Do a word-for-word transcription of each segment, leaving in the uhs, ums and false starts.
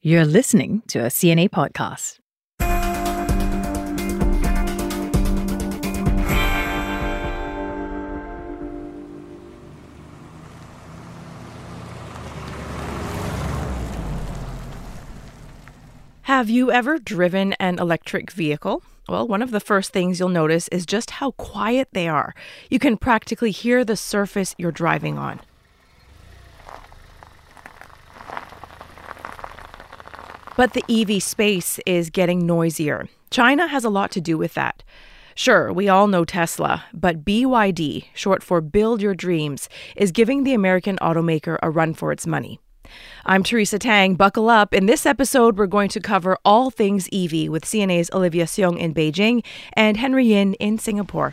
You're listening to a C N A podcast. Have you ever driven an electric vehicle? Well, one of the first things you'll notice is just how quiet they are. You can practically hear the surface you're driving on. But the E V space is getting noisier. China has a lot to do with that. Sure, we all know Tesla, but B Y D, short for Build Your Dreams, is giving the American automaker a run for its money. I'm Teresa Tang. Buckle up. In this episode, we're going to cover all things E V with C N A's Olivia Seong in Beijing and Henry Yin in Singapore.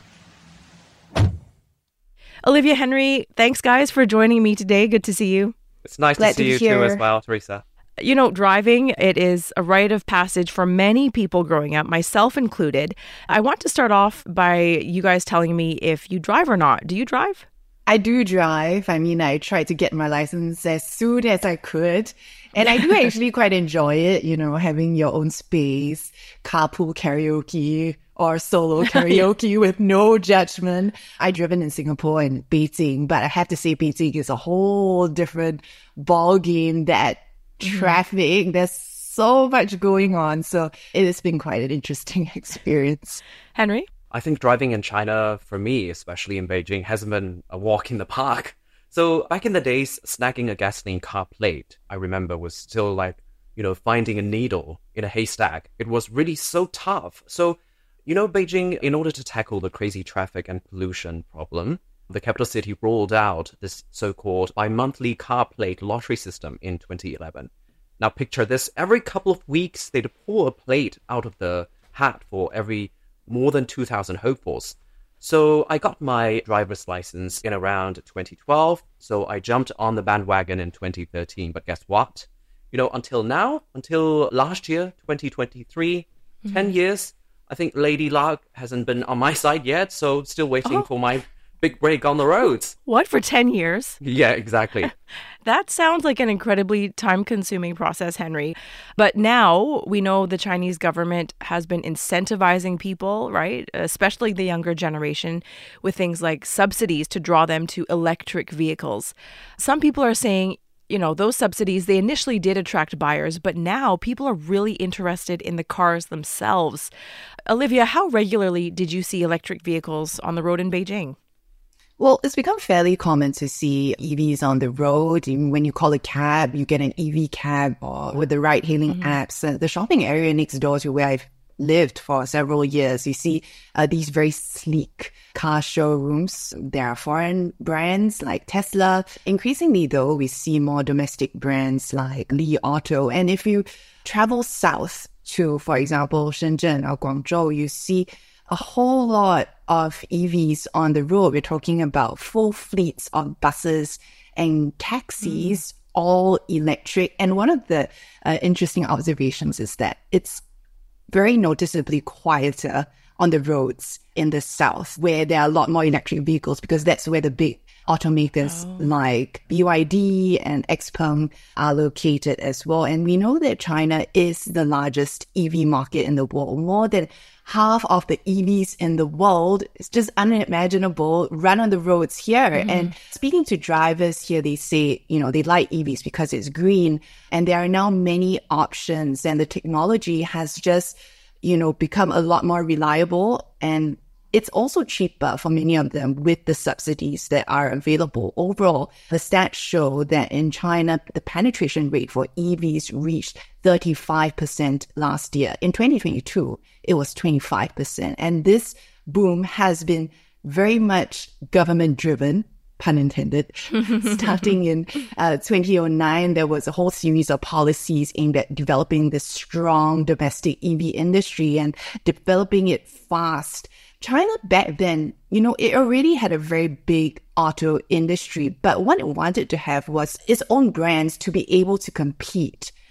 Olivia, Henry, thanks guys for joining me today. Good to see you. It's nice Glad to see to you hear. too as well, Teresa. You know, driving, it is a rite of passage for many people growing up, myself included. I want to start off by you guys telling me if you drive or not. Do you drive? I do drive. I mean, I tried to get my license as soon as I could. And I do actually quite enjoy it, you know, having your own space, carpool karaoke or solo karaoke with no judgment. I've driven in Singapore and Beijing, but I have to say Beijing is a whole different ball game. That traffic, there's so much going on. So it has been quite an interesting experience. Henry? I think driving in China, for me, especially in Beijing, hasn't been a walk in the park. So back in the days, snagging a gasoline car plate, I remember, was still like, you know, finding a needle in a haystack. It was really so tough. So, you know, Beijing, in order to tackle the crazy traffic and pollution problem, the capital city rolled out this so-called bi-monthly car plate lottery system in twenty eleven. Now picture this, every couple of weeks, they'd pull a plate out of the hat for every more than two thousand hopefuls. So I got my driver's license in around twenty twelve, so I jumped on the bandwagon in twenty thirteen. But guess what? You know, until now, until last year, twenty twenty-three, mm-hmm. ten years, I think Lady Luck hasn't been on my side yet, so still waiting oh. for my big break on the roads. What, for ten years? Yeah, exactly. That sounds like an incredibly time-consuming process, Henry. But now we know the Chinese government has been incentivizing people, right, especially the younger generation, with things like subsidies to draw them to electric vehicles. Some people are saying, you know, those subsidies, they initially did attract buyers, but now people are really interested in the cars themselves. Olivia, how regularly did you see electric vehicles on the road in Beijing? Well, it's become fairly common to see E Vs on the road. Even when you call a cab, you get an E V cab, or with the ride-hailing mm-hmm. apps. Uh, the shopping area next door to where I've lived for several years, you see uh, these very sleek car showrooms. There are foreign brands like Tesla. Increasingly, though, we see more domestic brands like Li Auto. And if you travel south to, for example, Shenzhen or Guangzhou, you see a whole lot of E Vs on the road. We're talking about full fleets of buses and taxis, mm. all electric. And one of the uh, interesting observations is that it's very noticeably quieter on the roads in the south, where there are a lot more electric vehicles, because that's where the big automakers oh. like B Y D and XPeng are located as well. And we know that China is the largest E V market in the world. More than half of the E Vs in the world, it's just unimaginable, run on the roads here. Mm-hmm. And speaking to drivers here, they say, you know, they like E Vs because it's green, and there are now many options, and the technology has just, you know, become a lot more reliable, and it's also cheaper for many of them with the subsidies that are available. Overall, the stats show that in China, the penetration rate for E Vs reached thirty-five percent last year. In twenty twenty-two, it was twenty-five percent. And this boom has been very much government-driven, pun intended. Starting in uh, twenty oh nine, there was a whole series of policies aimed at developing this strong domestic E V industry and developing it fast. China back then, you know, it already had a very big auto industry, but what it wanted to have was its own brands to be able to compete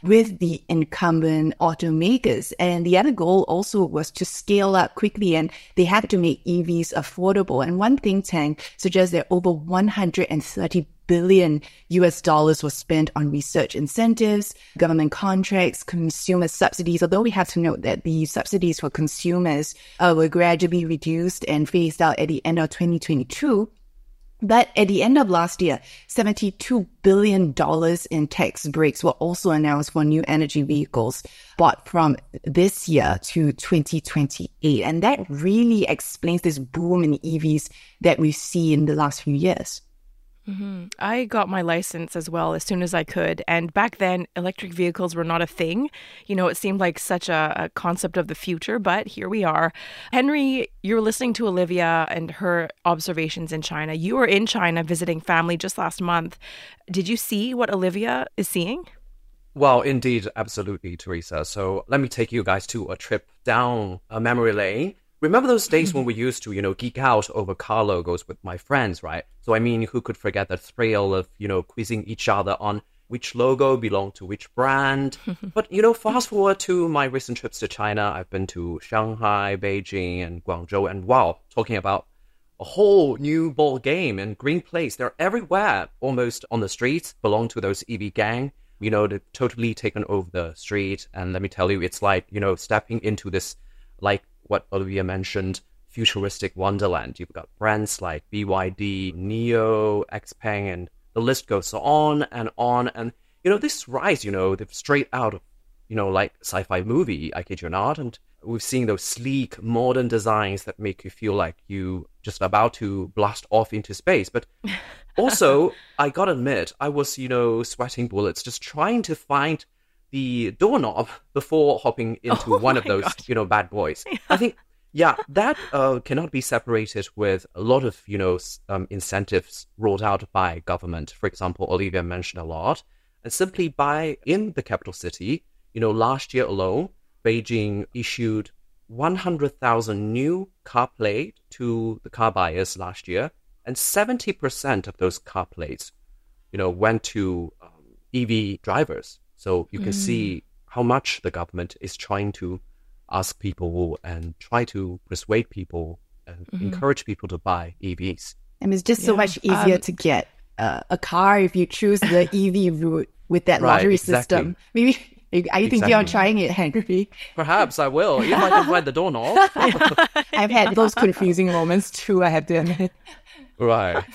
with the incumbent automakers. And the other goal also was to scale up quickly, and they had to make E Vs affordable. And one think tank suggests that over one hundred thirty billion U S dollars was spent on research incentives, government contracts, consumer subsidies, although we have to note that the subsidies for consumers uh, were gradually reduced and phased out at the end of twenty twenty-two. But at the end of last year, seventy-two billion dollars in tax breaks were also announced for new energy vehicles bought from this year to twenty twenty-eight. And that really explains this boom in E Vs that we see in the last few years. Mm-hmm. I got my license as well as soon as I could. And back then, electric vehicles were not a thing. You know, it seemed like such a, a concept of the future, but here we are. Henry, you're listening to Olivia and her observations in China. You were in China visiting family just last month. Did you see what Olivia is seeing? Well, indeed, absolutely, Teresa. So let me take you guys to a trip down a memory lane. Remember those days when we used to, you know, geek out over car logos with my friends, right? So, I mean, who could forget the thrill of, you know, quizzing each other on which logo belonged to which brand? But, you know, fast forward to my recent trips to China. I've been to Shanghai, Beijing, and Guangzhou. And wow, talking about a whole new ball game and green place. They're everywhere, almost on the streets, belong to those E V gang. You know, they've totally taken over the street. And let me tell you, it's like, you know, stepping into this, like, what Olivia mentioned, futuristic wonderland. You've got brands like B Y D, NIO, XPeng, and the list goes on and on. And, you know, this rise, you know, they've straight out of, you know, like sci-fi movie, I kid you not. And we've seen those sleek, modern designs that make you feel like you just about to blast off into space. But also, I gotta admit, I was, you know, sweating bullets just trying to find the doorknob before hopping into oh one of those, God. you know, bad boys. Yeah. I think, yeah, that uh, cannot be separated with a lot of, you know, um, incentives rolled out by government. For example, Olivia mentioned a lot. And simply by, in the capital city, you know, last year alone, Beijing issued one hundred thousand new car plates to the car buyers last year. And seventy percent of those car plates, you know, went to um, E V drivers. So you can mm. see how much the government is trying to ask people and try to persuade people and mm-hmm. encourage people to buy E Vs. And it's just yeah. so much easier um, to get uh, a car if you choose the E V route with that right, lottery exactly. system. Maybe are you thinking exactly. of trying it, Henry? Perhaps I will, if I can find the doorknob. I've had those confusing moments too, I have to admit. Right.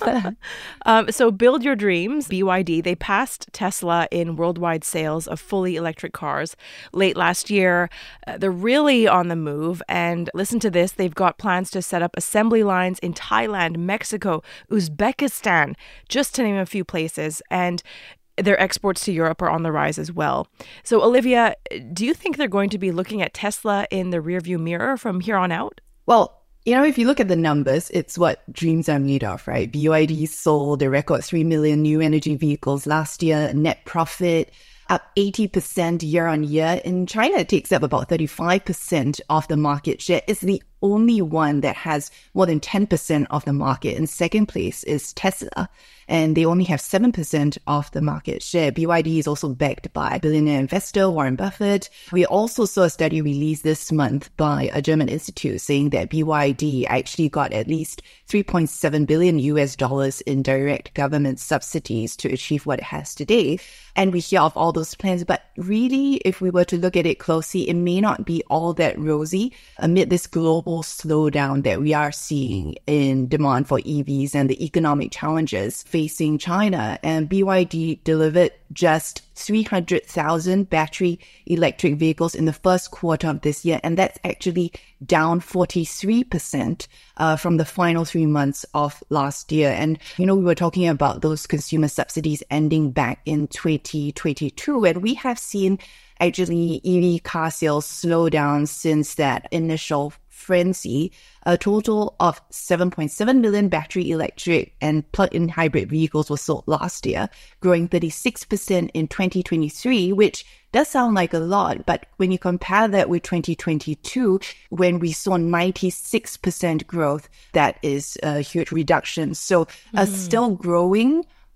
um, so Build Your Dreams, B Y D, they passed Tesla in worldwide sales of fully electric cars late last year. Uh, they're really on the move. And listen to this, they've got plans to set up assembly lines in Thailand, Mexico, Uzbekistan, just to name a few places. And their exports to Europe are on the rise as well. So Olivia, do you think they're going to be looking at Tesla in the rearview mirror from here on out? Well, you know, if you look at the numbers, it's what dreams are made of, right? B Y D sold a record three million new energy vehicles last year, net profit up eighty percent year on year. In China, it takes up about thirty-five percent of the market share. It's the only one that has more than ten percent of the market. In second place is Tesla, and they only have seven percent of the market share. B Y D is also backed by billionaire investor Warren Buffett. We also saw a study released this month by a German institute saying that B Y D actually got at least three point seven billion U S dollars in direct government subsidies to achieve what it has today. And we hear of all those plans, but really, if we were to look at it closely, it may not be all that rosy amid this global slowdown that we are seeing in demand for E Vs and the economic challenges facing China. And B Y D delivered just three hundred thousand battery electric vehicles in the first quarter of this year. And that's actually down forty-three percent uh, from the final three months of last year. And, you know, we were talking about those consumer subsidies ending back in twenty twenty-two. And we have seen actually E V car sales slow down since that initial frenzy. A total of seven point seven million battery electric and plug-in hybrid vehicles were sold last year, growing thirty-six percent in twenty twenty-three, which does sound like a lot. But when you compare that with twenty twenty-two, when we saw ninety-six percent growth, that is a huge reduction. So uh, mm. still growing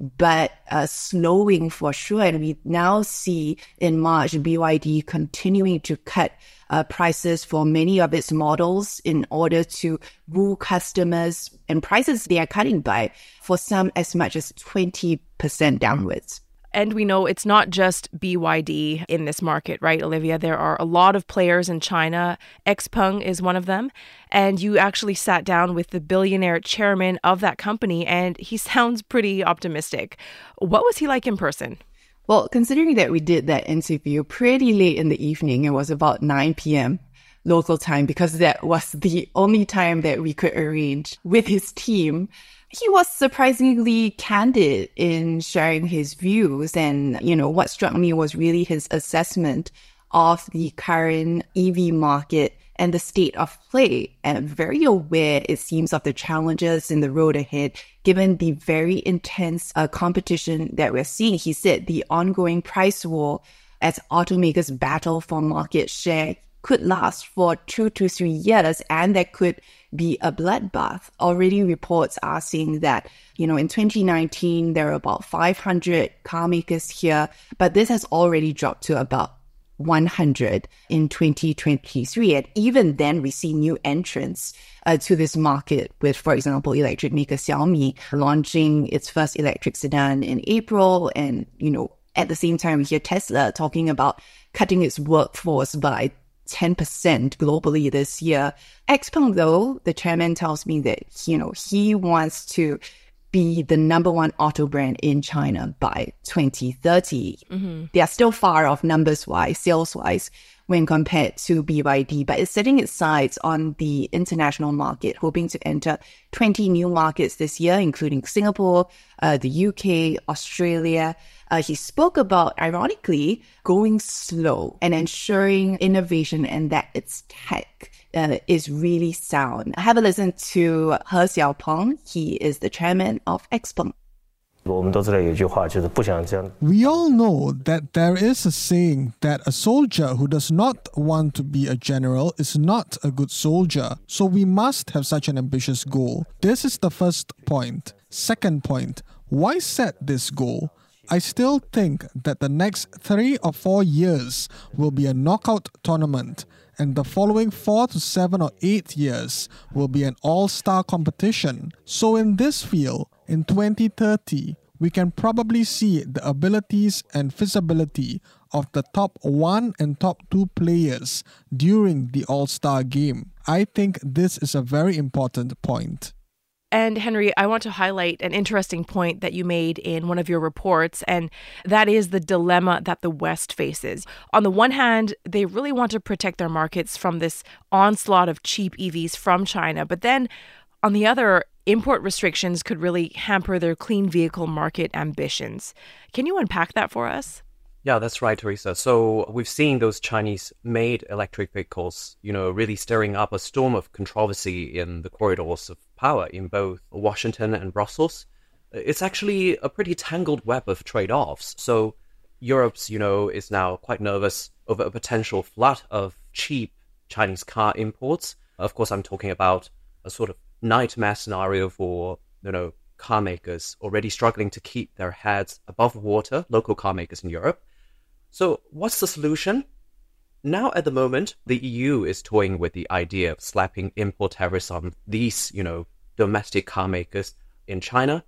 but uh, slowing for sure. And we now see in March, B Y D continuing to cut uh, prices for many of its models in order to woo customers, and prices they are cutting by for some as much as twenty percent downwards. And we know it's not just B Y D in this market, right, Olivia? There are a lot of players in China. Xpeng is one of them. And you actually sat down with the billionaire chairman of that company, and he sounds pretty optimistic. What was he like in person? Well, considering that we did that interview pretty late in the evening, it was about nine p.m. local time, because that was the only time that we could arrange with his team. He was surprisingly candid in sharing his views. And, you know, what struck me was really his assessment of the current E V market and the state of play, and very aware, it seems, of the challenges in the road ahead, given the very intense uh, competition that we're seeing. He said the ongoing price war as automakers battle for market share could last for two to three years, and that could be a bloodbath. Already reports are saying that, you know, in twenty nineteen, there were about five hundred car makers here, but this has already dropped to about one hundred in twenty twenty-three. And even then, we see new entrants uh, to this market with, for example, electric maker Xiaomi launching its first electric sedan in April. And, you know, at the same time, we hear Tesla talking about cutting its workforce by ten percent globally this year. Xpeng, though, the chairman tells me that, you know, he wants to be the number one auto brand in China by twenty thirty. Mm-hmm. They are still far off numbers-wise, sales-wise, when compared to B Y D, but it's setting its sights on the international market, hoping to enter twenty new markets this year, including Singapore, uh, the U K, Australia. Uh, he spoke about, ironically, going slow and ensuring innovation and that its tech uh, is really sound. Have a listen to He Xiaopeng. He is the chairman of Xpeng. We all know that there is a saying that a soldier who does not want to be a general is not a good soldier. So we must have such an ambitious goal. This is the first point. Second point, why set this goal? I still think that the next three or four years will be a knockout tournament, and the following four to seven or eight years will be an all-star competition. So in this field, in twenty thirty, we can probably see the abilities and feasibility of the top one and top two players during the all-star game. I think this is a very important point. And Henry, I want to highlight an interesting point that you made in one of your reports, and that is the dilemma that the West faces. On the one hand, they really want to protect their markets from this onslaught of cheap E Vs from China. But then, on the other, import restrictions could really hamper their clean vehicle market ambitions. Can you unpack that for us? Yeah, that's right, Teresa. So we've seen those Chinese-made electric vehicles, you know, really stirring up a storm of controversy in the corridors of power in both Washington and Brussels. It's actually a pretty tangled web of trade-offs. So Europe's, you know, is now quite nervous over a potential flood of cheap Chinese car imports. Of course, I'm talking about a sort of nightmare scenario for, you know, car makers already struggling to keep their heads above water, local car makers in Europe. So what's the solution? Now, at the moment, the E U is toying with the idea of slapping import tariffs on these, you know, domestic car makers in China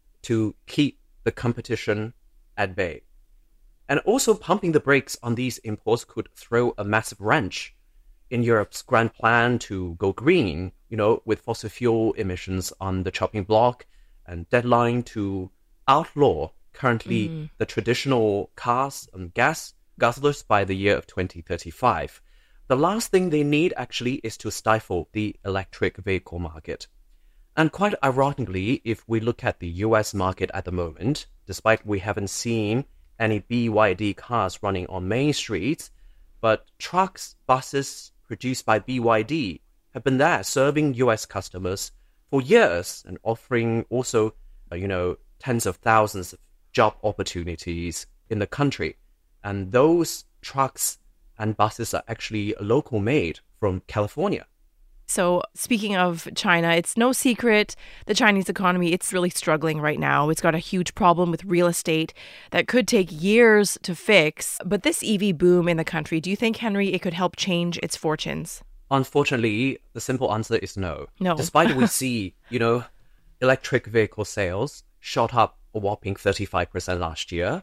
to keep the competition at bay. And also pumping the brakes on these imports could throw a massive wrench in Europe's grand plan to go green, you know, with fossil fuel emissions on the chopping block and deadline to outlaw currently mm. the traditional cars and gas guzzlers by the year of twenty thirty-five. The last thing they need actually is to stifle the electric vehicle market. And quite ironically, if we look at the U S market at the moment, despite we haven't seen any B Y D cars running on main streets, but trucks, buses produced by B Y D have been there serving U S customers for years and offering also, uh, you know, tens of thousands of job opportunities in the country. And those trucks and buses are actually local made from California. So speaking of China, it's no secret the Chinese economy, it's really struggling right now. It's got a huge problem with real estate that could take years to fix. But this E V boom in the country, do you think, Henry, it could help change its fortunes? Unfortunately, the simple answer is no. No. Despite we see, you know, electric vehicle sales shot up a whopping thirty-five percent last year,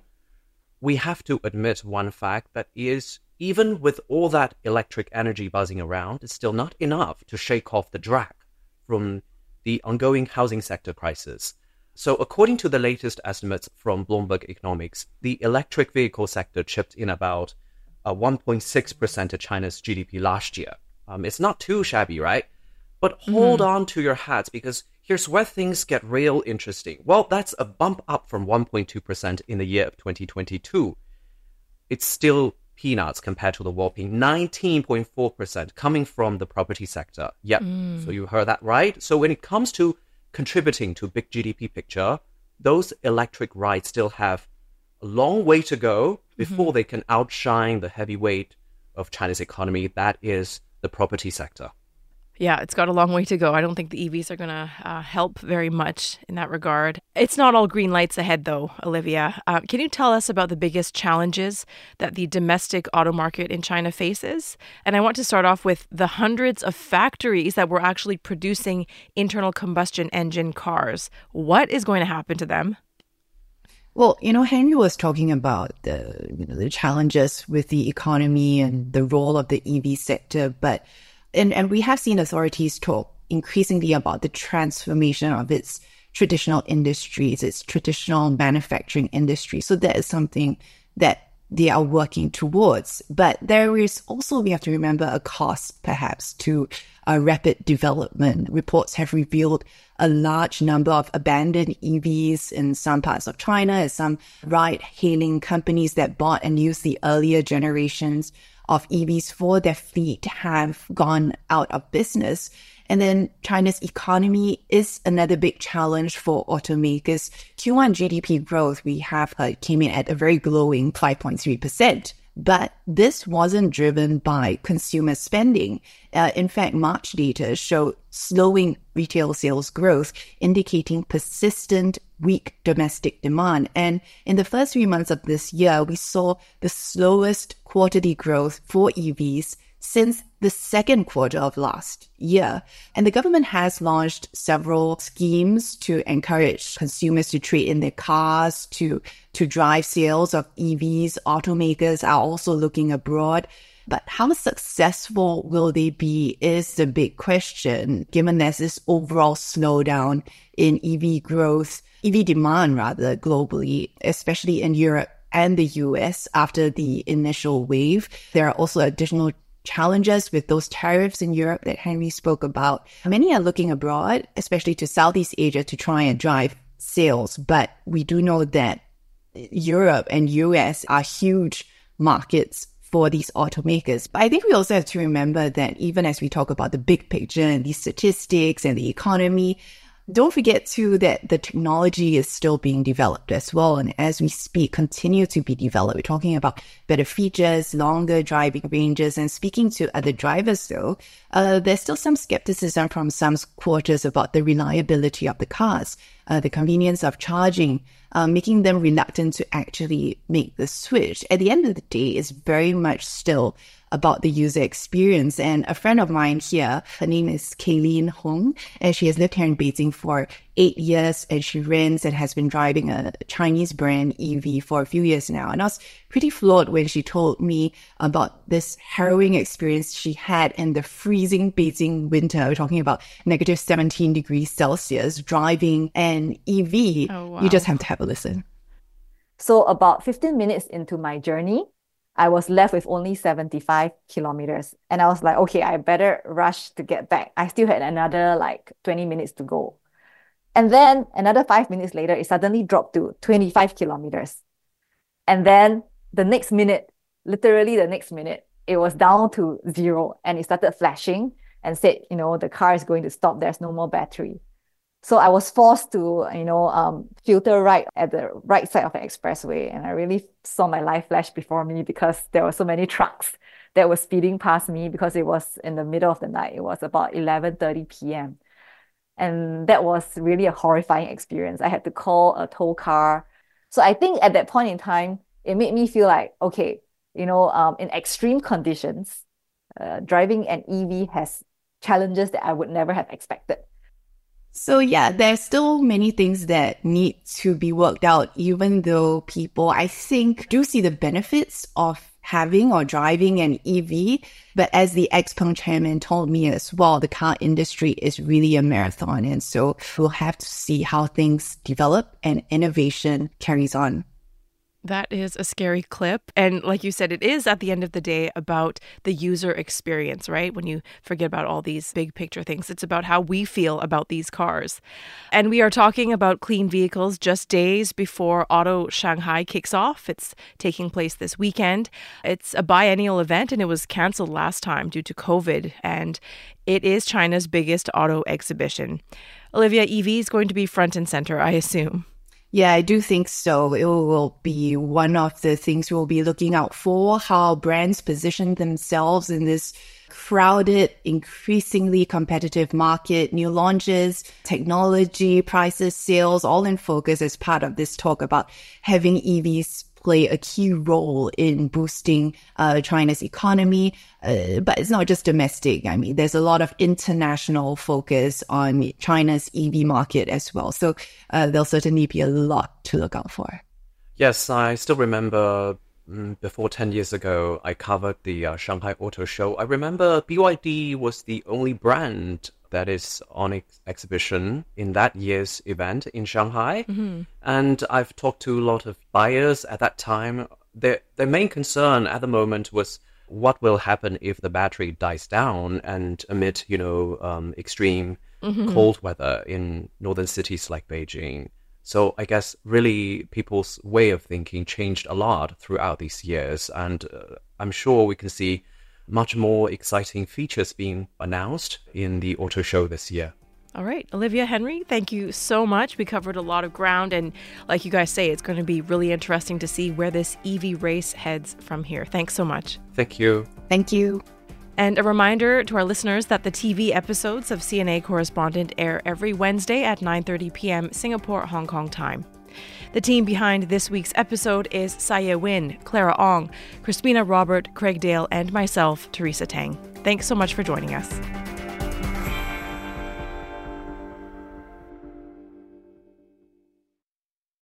we have to admit one fact that is, even with all that electric energy buzzing around, it's still not enough to shake off the drag from the ongoing housing sector crisis. So according to the latest estimates from Bloomberg Economics, the electric vehicle sector chipped in about uh, one point six percent of China's G D P last year. Um, it's not too shabby, right? But hold mm. on to your hats, because here's where things get real interesting. Well, that's a bump up from one point two percent in the year of twenty twenty-two. It's still peanuts compared to the whopping nineteen point four percent coming from the property sector. Yep, mm. So you heard that right. So when it comes to contributing to big G D P picture, those electric rides still have a long way to go before mm-hmm. they can outshine the heavyweight of China's economy, that is the property sector. Yeah, it's got a long way to go. I don't think the E Vs are going to uh, help very much in that regard. It's not all green lights ahead, though, Olivia. Uh, can you tell us about the biggest challenges that the domestic auto market in China faces? And I want to start off with the hundreds of factories that were actually producing internal combustion engine cars. What is going to happen to them? Well, you know, Henry was talking about the, you know, the challenges with the economy and the role of the E V sector, but And, and we have seen authorities talk increasingly about the transformation of its traditional industries, its traditional manufacturing industry. So that is something that they are working towards. But there is also, we have to remember, a cost perhaps to uh, rapid development. Reports have revealed a large number of abandoned E Vs in some parts of China, as some ride-hailing companies that bought and used the earlier generations of E Vs for their fleet have gone out of business. And then China's economy is another big challenge for automakers. Q one G D P growth, we have heard, came in at a very glowing five point three percent. But this wasn't driven by consumer spending. Uh, in fact, March data showed slowing retail sales growth, indicating persistent weak domestic demand. And in the first three months of this year, we saw the slowest quarterly growth for E Vs since the second quarter of last year. And the government has launched several schemes to encourage consumers to trade in their cars, to, to drive sales of E Vs. Automakers are also looking abroad. But how successful will they be is the big question, given there's this overall slowdown in E V growth, E V demand rather, globally, especially in Europe and the U S after the initial wave. There are also additional challenges with those tariffs in Europe that Henry spoke about. Many are looking abroad, especially to Southeast Asia, to try and drive sales. But we do know that Europe and U S are huge markets for these automakers. But I think we also have to remember that even as we talk about the big picture and these statistics and the economy, don't forget too that the technology is still being developed as well. And as we speak, continue to be developed. We're talking about better features, longer driving ranges. And speaking to other drivers though, uh, there's still some skepticism from some quarters about the reliability of the cars, uh, the convenience of charging, uh, making them reluctant to actually make the switch. At the end of the day, it's very much still about the user experience. And a friend of mine here, her name is Kayleen Hong, and she has lived here in Beijing for eight years, and she rents and has been driving a Chinese brand E V for a few years now. And I was pretty floored when she told me about this harrowing experience she had in the freezing Beijing winter. We're talking about negative seventeen degrees Celsius, driving an E V. Oh, wow. You just have to have a listen. So about fifteen minutes into my journey, I was left with only seventy-five kilometers. And I was like, okay, I better rush to get back. I still had another like twenty minutes to go. And then another five minutes later, it suddenly dropped to twenty-five kilometers. And then the next minute, literally the next minute, it was down to zero and it started flashing and said, you know, the car is going to stop. There's no more battery. So I was forced to, you know, um, filter right at the right side of the expressway. And I really saw my life flash before me because there were so many trucks that was speeding past me because it was in the middle of the night. It was about eleven thirty p.m. And that was really a horrifying experience. I had to call a tow car. So I think at that point in time, it made me feel like, okay, you know, um, in extreme conditions, uh, driving an E V has challenges that I would never have expected. So yeah, there's still many things that need to be worked out, even though people, I think, do see the benefits of having or driving an E V. But as the Xpeng chairman told me as well, the car industry is really a marathon. And so we'll have to see how things develop and innovation carries on. That is a scary clip. And like you said, it is at the end of the day about the user experience, right? When you forget about all these big picture things, it's about how we feel about these cars. And we are talking about clean vehicles just days before Auto Shanghai kicks off. It's taking place this weekend. It's a biennial event and it was canceled last time due to COVID. And it is China's biggest auto exhibition. Olivia, E V is going to be front and center, I assume. Yeah, I do think so. It will be one of the things we'll be looking out for, how brands position themselves in this crowded, increasingly competitive market, new launches, technology, prices, sales, all in focus as part of this talk about having E Vs play a key role in boosting uh, China's economy. Uh, but it's not just domestic. I mean, there's a lot of international focus on China's E V market as well. So uh, there'll certainly be a lot to look out for. Yes, I still remember mm, before ten years ago, I covered the uh, Shanghai Auto Show. I remember B Y D was the only brand that is on ex- exhibition in that year's event in Shanghai. Mm-hmm. And I've talked to a lot of buyers at that time. Their, their main concern at the moment was what will happen if the battery dies down and amid, you know, um, extreme mm-hmm. cold weather in northern cities like Beijing. So I guess really people's way of thinking changed a lot throughout these years. And uh, I'm sure we can see much more exciting features being announced in the auto show this year. All right, Olivia, Henry, thank you so much. We covered a lot of ground, and like you guys say, it's going to be really interesting to see where this E V race heads from here. Thanks so much. Thank you. Thank you. And a reminder to our listeners that the T V episodes of C N A Correspondent air every Wednesday at nine thirty p.m. Singapore, Hong Kong time. The team behind this week's episode is Saya Win, Clara Ong, Crispina Robert, Craig Dale, and myself, Teresa Tang. Thanks so much for joining us.